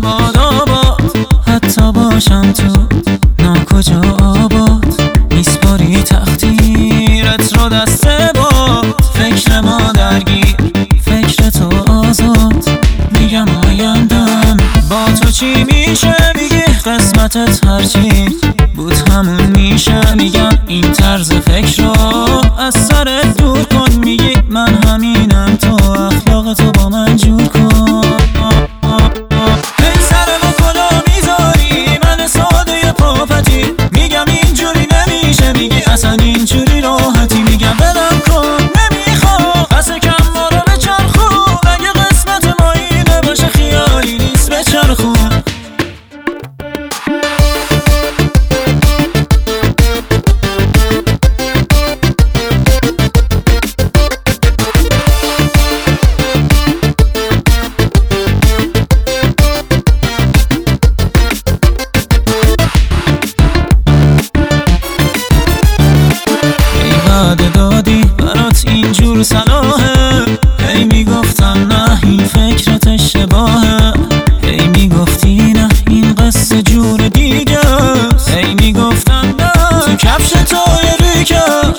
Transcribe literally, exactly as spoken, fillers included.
باد آباد، حتی باشم تو ناکجا آباد. میسپاری تقدیرت رو دست باد، فکر ما درگیر فکر تو آزاد. میگم آیندم با تو چی میشه، میگی قسمتت هرچی بود همون میشه. میگم این طرز فکر رو از سرت دور کن، میگی من همینم تو اخلاق تو با من جور کن. پسرمو کلا میذاری من ساده پاپتی، میگم اینجوری نمیشه، میگی اصلا اینجوری راحتی. میگم بدم کن نمیخوام قصد کم ما رو بچرخون، اگه قسمت ما اینه باشه خیالی نیست بچرخون. وعده دادی برات اینجور صلاحه، هی میگفتم نه این فکرت اشتباهه، هی میگفتی نه این قصه جور دیگه، هی میگفتم نه تو کفش توی ریکه